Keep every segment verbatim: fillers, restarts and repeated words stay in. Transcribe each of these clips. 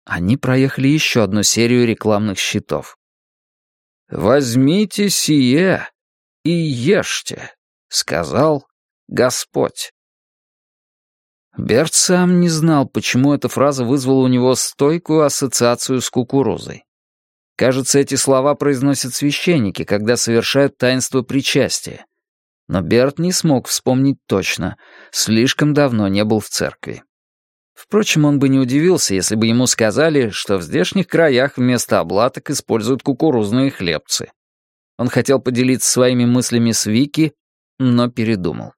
Они проехали еще одну серию рекламных щитов. «Возьмите сие и ешьте», — сказал Господь. Берт сам не знал, почему эта фраза вызвала у него стойкую ассоциацию с кукурузой. Кажется, эти слова произносят священники, когда совершают таинство причастия. Но Берт не смог вспомнить точно, слишком давно не был в церкви. Впрочем, он бы не удивился, если бы ему сказали, что в здешних краях вместо облаток используют кукурузные хлебцы. Он хотел поделиться своими мыслями с Вики, но передумал.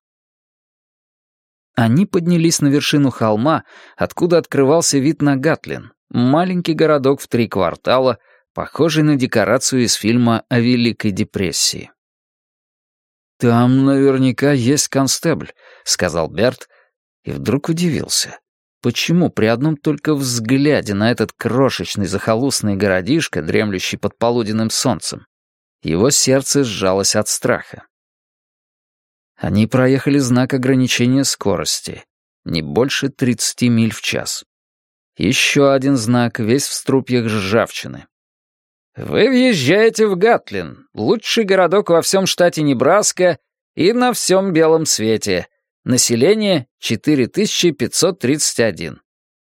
Они поднялись на вершину холма, откуда открывался вид на Гатлин, маленький городок в три квартала, похожий на декорацию из фильма о Великой депрессии. «Там наверняка есть констебль», — сказал Берт, и вдруг удивился. Почему при одном только взгляде на этот крошечный захолустный городишко, дремлющий под полуденным солнцем, его сердце сжалось от страха? Они проехали знак ограничения скорости, не больше тридцати миль в час. Еще один знак, весь в струпьях ржавчины. «Вы въезжаете в Гатлин, лучший городок во всем штате Небраска и на всем белом свете. Население четыре тысячи пятьсот тридцать один».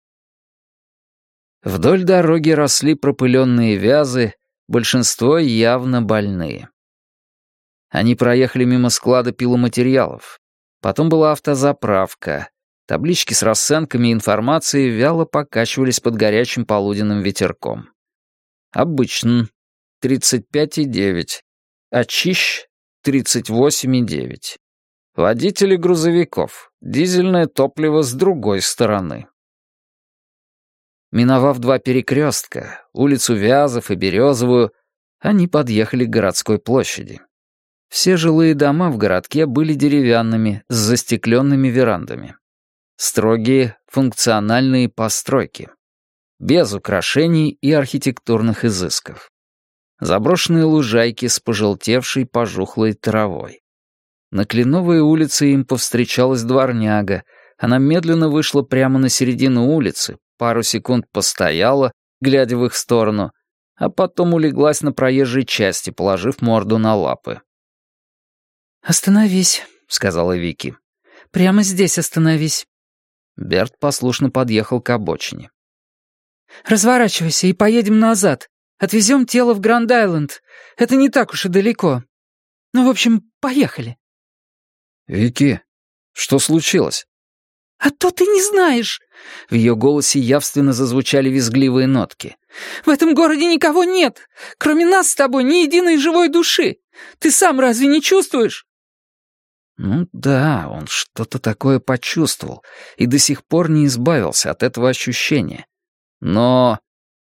Вдоль дороги росли пропыленные вязы, большинство явно больные. Они проехали мимо склада пиломатериалов. Потом была автозаправка. Таблички с расценками и информацией вяло покачивались под горячим полуденным ветерком. Обычн тридцать пять и девять. Очищ тридцать восемь и девять. Водители грузовиков. Дизельное топливо с другой стороны. Миновав два перекрестка, улицу Вязов и Березовую, они подъехали к городской площади. Все жилые дома в городке были деревянными, с застекленными верандами. Строгие, функциональные постройки. Без украшений и архитектурных изысков. Заброшенные лужайки с пожелтевшей, пожухлой травой. На Кленовой улице им повстречалась дворняга. Она медленно вышла прямо на середину улицы, пару секунд постояла, глядя в их сторону, а потом улеглась на проезжей части, положив морду на лапы. «Остановись», — сказала Вики. «Прямо здесь остановись». Берт послушно подъехал к обочине. «Разворачивайся и поедем назад. Отвезем тело в Гранд-Айленд. Это не так уж и далеко. Ну, в общем, поехали». «Вики, что случилось?» «А то ты не знаешь!» В ее голосе явственно зазвучали визгливые нотки. «В этом городе никого нет! Кроме нас с тобой ни единой живой души! Ты сам разве не чувствуешь?» Ну да, он что-то такое почувствовал и до сих пор не избавился от этого ощущения. Но...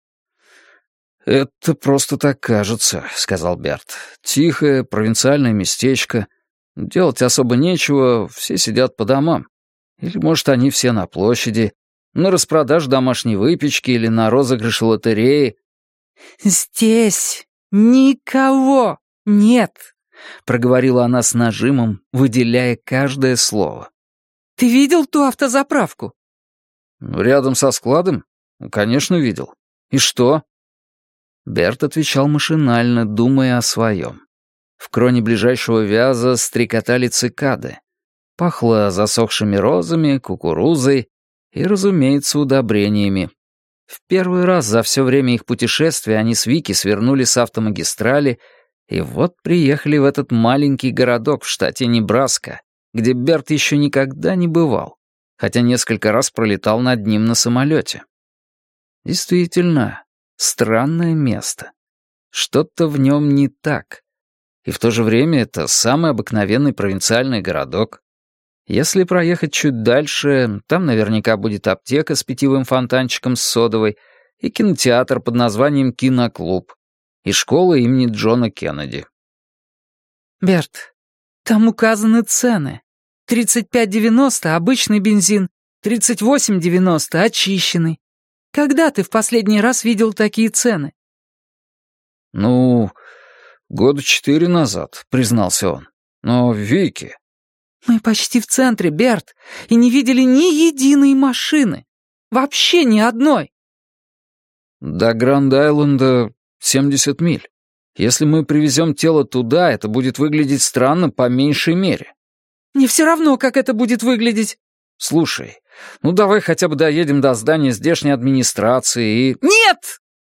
«Это просто так кажется», — сказал Берт. «Тихое, провинциальное местечко. Делать особо нечего, все сидят по домам. Или, может, они все на площади, на распродаже домашней выпечки или на розыгрыше лотереи». «Здесь никого нет», — проговорила она с нажимом, выделяя каждое слово. «Ты видел ту автозаправку?» «Рядом со складом? Конечно, видел. И что?» Берт отвечал машинально, думая о своем. В кроне ближайшего вяза стрекотали цикады. Пахло засохшими розами, кукурузой и, разумеется, удобрениями. В первый раз за все время их путешествия они с Вики свернули с автомагистрали и вот приехали в этот маленький городок в штате Небраска, где Берт еще никогда не бывал, хотя несколько раз пролетал над ним на самолете. Действительно, странное место. Что-то в нем не так. И в то же время это самый обыкновенный провинциальный городок. Если проехать чуть дальше, там наверняка будет аптека с питьевым фонтанчиком с содовой и кинотеатр под названием «Киноклуб», и школа имени Джона Кеннеди. «Берт, там указаны цены. тридцать пять девяносто обычный бензин, тридцать восемь девяносто очищенный. Когда ты в последний раз видел такие цены?» «Ну, года четыре назад», — признался он. «Но, Вики...» «Мы почти в центре, Берт, и не видели ни единой машины. Вообще ни одной». До Гранд-Айленда семьдесят миль. Если мы привезем тело туда, это будет выглядеть странно по меньшей мере. Мне все равно, как это будет выглядеть. Слушай, ну давай хотя бы доедем до здания здешней администрации и... Нет!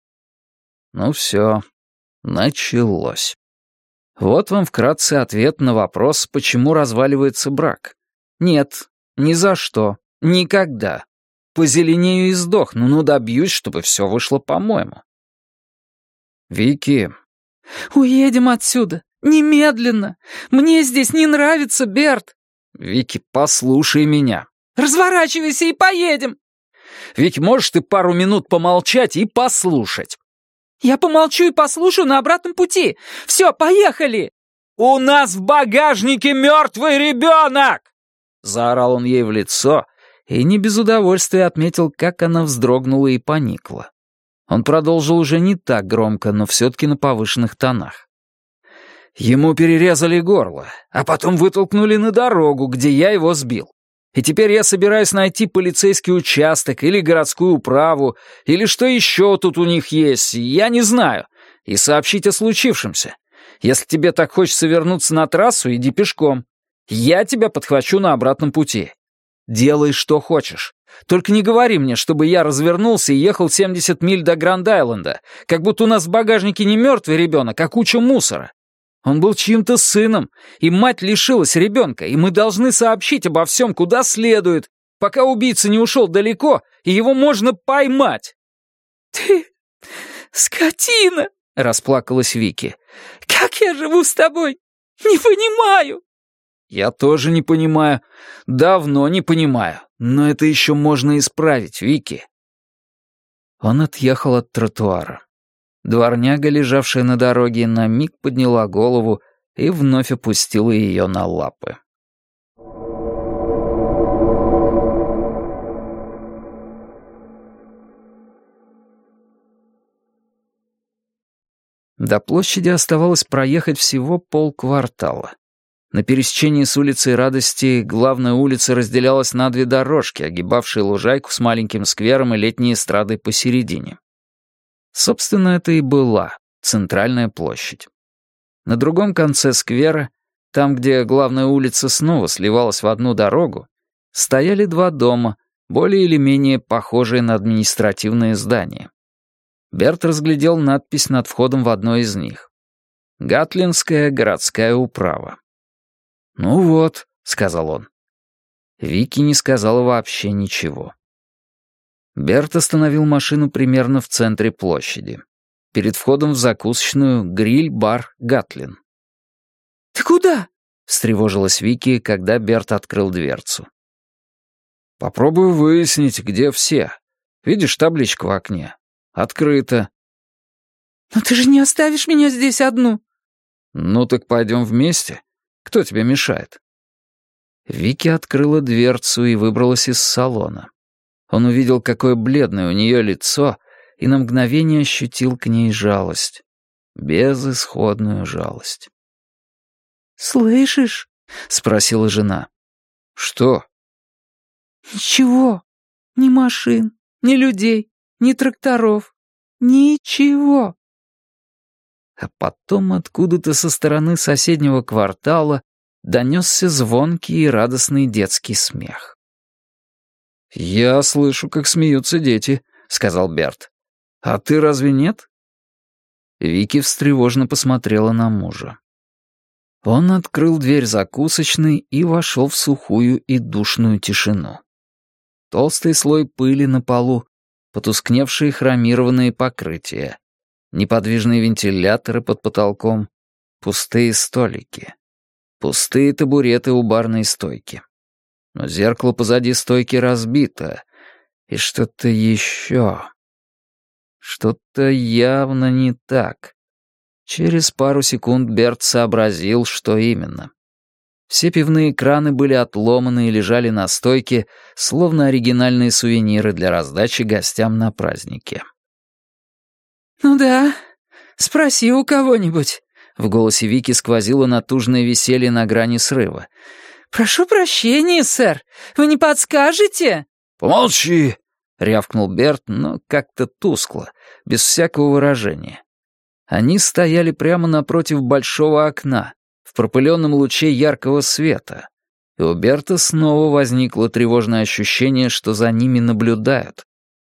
Ну все, началось. Вот вам вкратце ответ на вопрос, почему разваливается брак. Нет, ни за что, никогда. Позеленею и сдохну, но добьюсь, чтобы все вышло по-моему. Вики... Уедем отсюда, немедленно. Мне здесь не нравится, Берт. Вики, послушай меня. Разворачивайся и поедем. Вики, можешь ты пару минут помолчать и послушать? Я помолчу и послушаю на обратном пути. Все, поехали. У нас в багажнике мертвый ребенок! Заорал он ей в лицо и не без удовольствия отметил, как она вздрогнула и поникла. Он продолжил уже не так громко, но все-таки на повышенных тонах. Ему перерезали горло, а потом вытолкнули на дорогу, где я его сбил. И теперь я собираюсь найти полицейский участок или городскую управу, или что еще тут у них есть, я не знаю, и сообщить о случившемся. Если тебе так хочется вернуться на трассу, иди пешком. Я тебя подхвачу на обратном пути. Делай, что хочешь. Только не говори мне, чтобы я развернулся и ехал семьдесят миль до Гранд-Айленда, как будто у нас в багажнике не мертвый ребенок, а куча мусора. Он был чьим-то сыном, и мать лишилась ребенка, и мы должны сообщить обо всем куда следует, пока убийца не ушел далеко, и его можно поймать. «Ты скотина!» — расплакалась Вики. «Как я живу с тобой? Не понимаю!» «Я тоже не понимаю. Давно не понимаю. Но это еще можно исправить, Вики». Он отъехал от тротуара. Дворняга, лежавшая на дороге, на миг подняла голову и вновь опустила ее на лапы. До площади оставалось проехать всего полквартала. На пересечении с улицей Радости главная улица разделялась на две дорожки, огибавшие лужайку с маленьким сквером и летней эстрадой посередине. Собственно, это и была центральная площадь. На другом конце сквера, там, где главная улица снова сливалась в одну дорогу, стояли два дома, более или менее похожие на административные здания. Берт разглядел надпись над входом в одно из них. «Гатлинская городская управа». «Ну вот», — сказал он. Вики не сказала вообще ничего. Берт остановил машину примерно в центре площади. Перед входом в закусочную гриль-бар «Гатлин». «Ты куда?» — встревожилась Вики, когда Берт открыл дверцу. «Попробую выяснить, где все. Видишь табличку в окне? Открыто». «Но ты же не оставишь меня здесь одну». «Ну так пойдем вместе. Кто тебе мешает?» Вики открыла дверцу и выбралась из салона. Он увидел, какое бледное у нее лицо, и на мгновение ощутил к ней жалость. Безысходную жалость. «Слышишь?» — спросила жена. «Что?» «Ничего. Ни машин, ни людей, ни тракторов. Ничего». А потом откуда-то со стороны соседнего квартала донесся звонкий и радостный детский смех. «Я слышу, как смеются дети», — сказал Берт. «А ты разве нет?» Вики встревоженно посмотрела на мужа. Он открыл дверь закусочной и вошел в сухую и душную тишину. Толстый слой пыли на полу, потускневшие хромированные покрытия, неподвижные вентиляторы под потолком, пустые столики, пустые табуреты у барной стойки. Но зеркало позади стойки разбито, и что-то еще. Что-то явно не так. Через пару секунд Берт сообразил, что именно. Все пивные краны были отломаны и лежали на стойке, словно оригинальные сувениры для раздачи гостям на празднике. «Ну да, спроси у кого-нибудь». В голосе Вики сквозило натужное веселье на грани срыва. «Прошу прощения, сэр, вы не подскажете?» «Помолчи!» — рявкнул Берт, но как-то тускло, без всякого выражения. Они стояли прямо напротив большого окна, в пропыленном луче яркого света, и у Берта снова возникло тревожное ощущение, что за ними наблюдают.